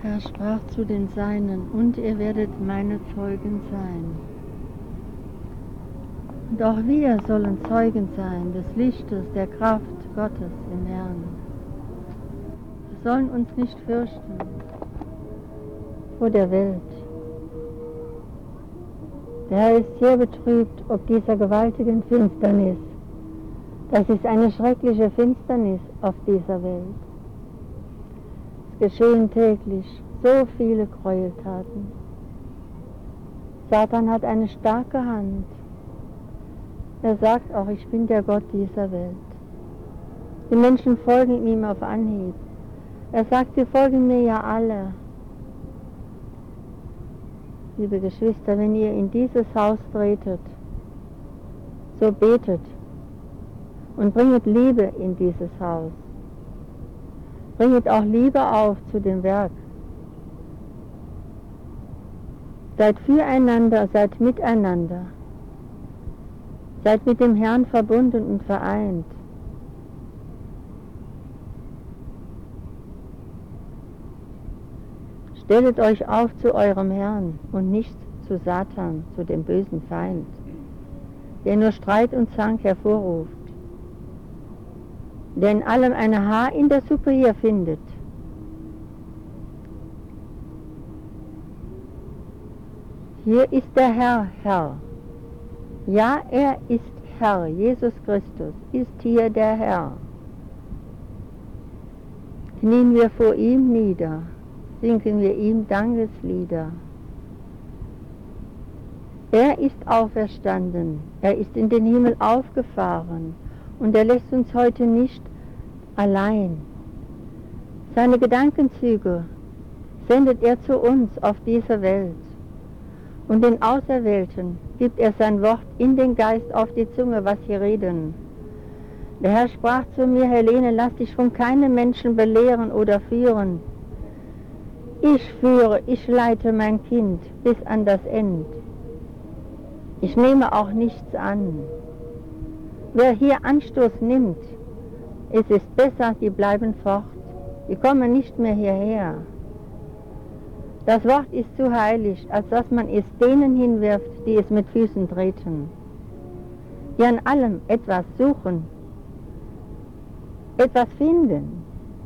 Er sprach zu den Seinen, und ihr werdet meine Zeugen sein. Und auch wir sollen Zeugen sein des Lichtes, der Kraft Gottes im Herrn. Wir sollen uns nicht fürchten vor der Welt. Der Herr ist sehr betrübt ob dieser gewaltigen Finsternis. Das ist eine schreckliche Finsternis auf dieser Welt. Es geschehen täglich so viele Gräueltaten. Satan hat eine starke Hand. Er sagt auch, ich bin der Gott dieser Welt. Die Menschen folgen ihm auf Anhieb. Er sagt, sie folgen mir ja alle. Liebe Geschwister, wenn ihr in dieses Haus tretet, so betet und bringet Liebe in dieses Haus. Bringet auch Liebe auf zu dem Werk. Seid füreinander, seid miteinander. Seid mit dem Herrn verbunden und vereint. Stellet euch auf zu eurem Herrn und nicht zu Satan, zu dem bösen Feind, der nur Streit und Zank hervorruft, der in allem ein Haar in der Suppe hier findet. Hier ist der Herr, Herr. Ja, er ist Herr, Jesus Christus ist hier der Herr. Knien wir vor ihm nieder, singen wir ihm Dankeslieder. Er ist auferstanden, er ist in den Himmel aufgefahren und er lässt uns heute nicht allein. Seine Gedankenzüge sendet er zu uns auf dieser Welt. Und den Auserwählten gibt er sein Wort in den Geist auf die Zunge, was sie reden. Der Herr sprach zu mir, Helene, lass dich von keinem Menschen belehren oder führen. Ich führe, ich leite mein Kind bis an das Ende. Ich nehme auch nichts an. Wer hier Anstoß nimmt, es ist besser, die bleiben fort. Die kommen nicht mehr hierher. Das Wort ist zu heilig, als dass man es denen hinwirft, die es mit Füßen treten, die an allem etwas suchen, etwas finden.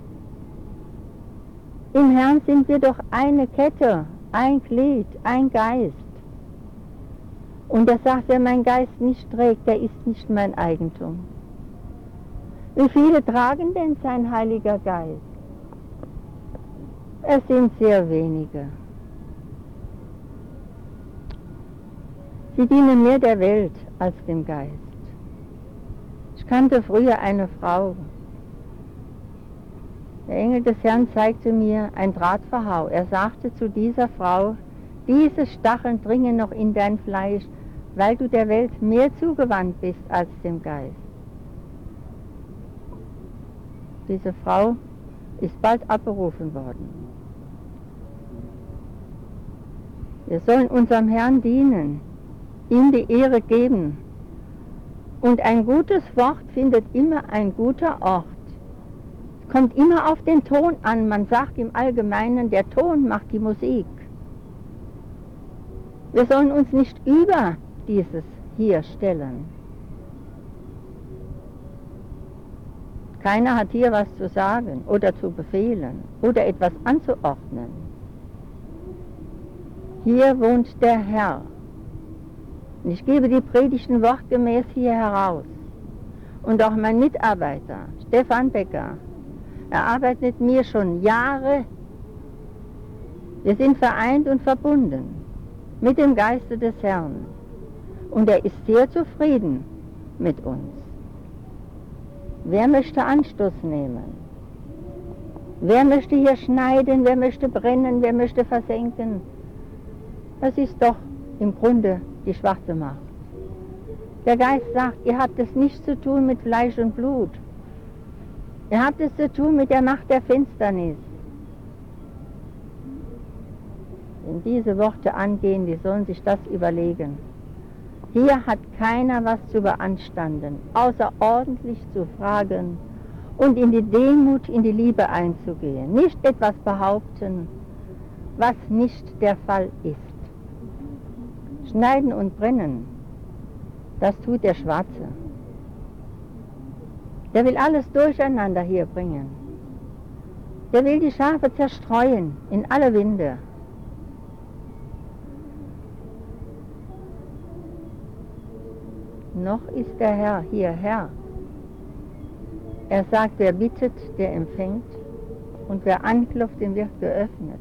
Im Herrn sind wir doch eine Kette, ein Glied, ein Geist. Und er sagt, wer mein Geist nicht trägt, der ist nicht mein Eigentum. Wie viele tragen denn sein Heiliger Geist? Es sind sehr wenige. Sie dienen mehr der Welt als dem Geist. Ich kannte früher eine Frau. Der Engel des Herrn zeigte mir ein Drahtverhau. Er sagte zu dieser Frau, diese Stacheln dringen noch in dein Fleisch, weil du der Welt mehr zugewandt bist als dem Geist. Diese Frau ist bald abberufen worden. Wir sollen unserem Herrn dienen, ihm die Ehre geben. Und ein gutes Wort findet immer ein guter Ort. Es kommt immer auf den Ton an. Man sagt im Allgemeinen, der Ton macht die Musik. Wir sollen uns nicht über dieses hier stellen. Keiner hat hier was zu sagen oder zu befehlen oder etwas anzuordnen. Hier wohnt der Herr. Und ich gebe die Predigten wortgemäß hier heraus. Und auch mein Mitarbeiter, Stefan Becker, er arbeitet mit mir schon Jahre. Wir sind vereint und verbunden mit dem Geiste des Herrn. Und er ist sehr zufrieden mit uns. Wer möchte Anstoß nehmen? Wer möchte hier schneiden? Wer möchte brennen? Wer möchte versenken? Das ist doch im Grunde die schwarze Macht. Der Geist sagt, ihr habt es nicht zu tun mit Fleisch und Blut. Ihr habt es zu tun mit der Macht der Finsternis. Wenn diese Worte angehen, die sollen sich das überlegen. Hier hat keiner was zu beanstanden, außer ordentlich zu fragen und in die Demut, in die Liebe einzugehen. Nicht etwas behaupten, was nicht der Fall ist. Schneiden und brennen, das tut der Schwarze. Der will alles durcheinander hier bringen. Der will die Schafe zerstreuen in alle Winde. Noch ist der Herr hier Herr. Er sagt, wer bittet, der empfängt, und wer anklopft, dem wird geöffnet.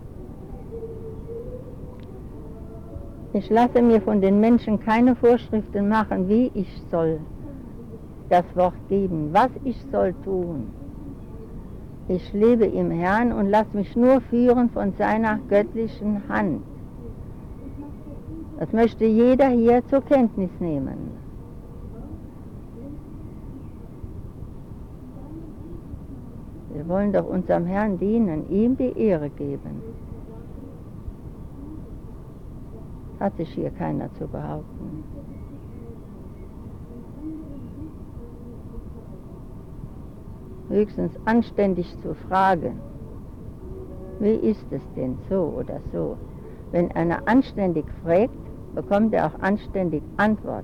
Ich lasse mir von den Menschen keine Vorschriften machen, wie ich soll das Wort geben, was ich soll tun. Ich lebe im Herrn und lasse mich nur führen von seiner göttlichen Hand. Das möchte jeder hier zur Kenntnis nehmen. Wir wollen doch unserem Herrn dienen, ihm die Ehre geben. Hat sich hier keiner zu behaupten. Höchstens anständig zu fragen, wie ist es denn so oder so? Wenn einer anständig fragt, bekommt er auch anständig Antwort.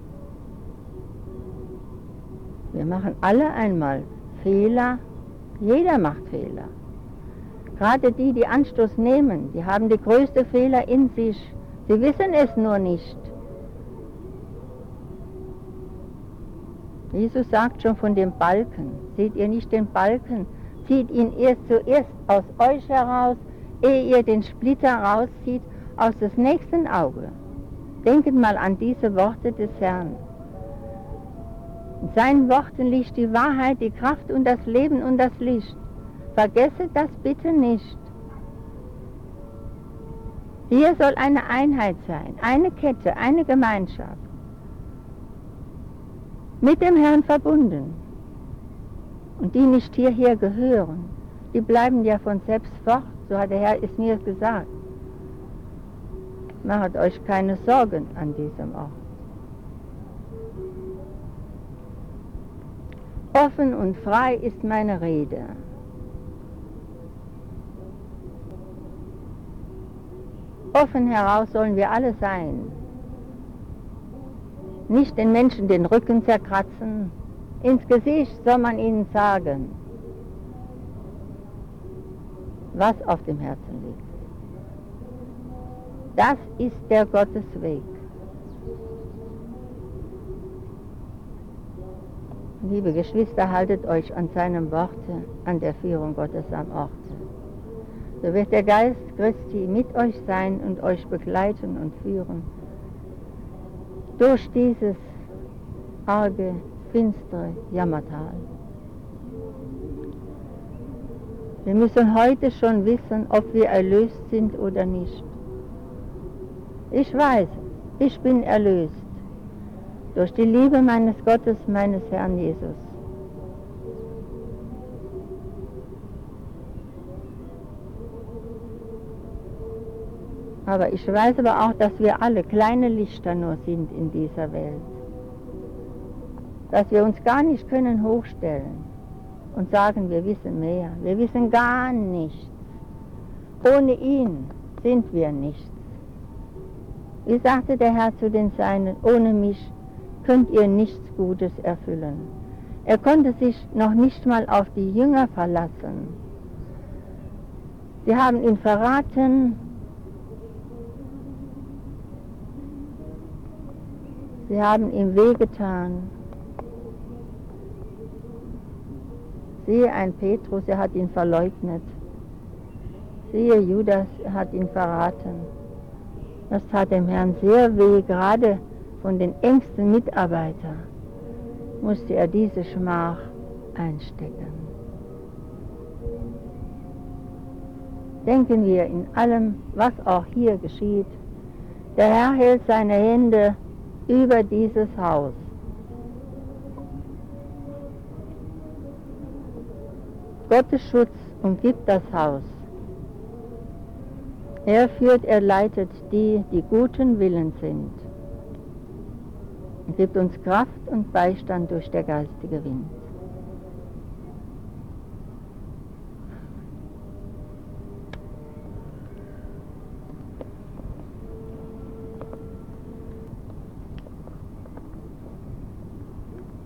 Wir machen alle einmal Fehler, jeder macht Fehler. Gerade die, die Anstoß nehmen, die haben die größte Fehler in sich. Sie wissen es nur nicht. Jesus sagt schon von dem Balken. Seht ihr nicht den Balken? Zieht ihn erst zuerst aus euch heraus, ehe ihr den Splitter rauszieht aus des nächsten Auge. Denket mal an diese Worte des Herrn. In seinen Worten liegt die Wahrheit, die Kraft und das Leben und das Licht. Vergesset das bitte nicht. Hier soll eine Einheit sein, eine Kette, eine Gemeinschaft. Mit dem Herrn verbunden. Und die nicht hierher gehören, die bleiben ja von selbst fort, so hat der Herr es mir gesagt. Macht euch keine Sorgen an diesem Ort. Offen und frei ist meine Rede. Offen heraus sollen wir alle sein. Nicht den Menschen den Rücken zerkratzen. Ins Gesicht soll man ihnen sagen, was auf dem Herzen liegt. Das ist der Gottesweg. Liebe Geschwister, haltet euch an seinem Worte, an der Führung Gottes am Orte. So wird der Geist Christi mit euch sein und euch begleiten und führen durch dieses arge, finstere Jammertal. Wir müssen heute schon wissen, ob wir erlöst sind oder nicht. Ich weiß, ich bin erlöst durch die Liebe meines Gottes, meines Herrn Jesus. Aber ich weiß aber auch, dass wir alle kleine Lichter nur sind in dieser Welt. Dass wir uns gar nicht können hochstellen und sagen, wir wissen mehr. Wir wissen gar nichts. Ohne ihn sind wir nichts. Wie sagte der Herr zu den Seinen, ohne mich könnt ihr nichts Gutes erfüllen. Er konnte sich noch nicht mal auf die Jünger verlassen. Sie haben ihn verraten. Sie haben ihm wehgetan. Siehe ein Petrus, er hat ihn verleugnet. Siehe Judas, er hat ihn verraten. Das tat dem Herrn sehr weh, gerade von den engsten Mitarbeitern musste er diese Schmach einstecken. Denken wir in allem, was auch hier geschieht. Der Herr hält seine Hände über dieses Haus. Gottes Schutz umgibt das Haus. Er führt, er leitet die, die guten Willens sind. Und gibt uns Kraft und Beistand durch der geistige Wind.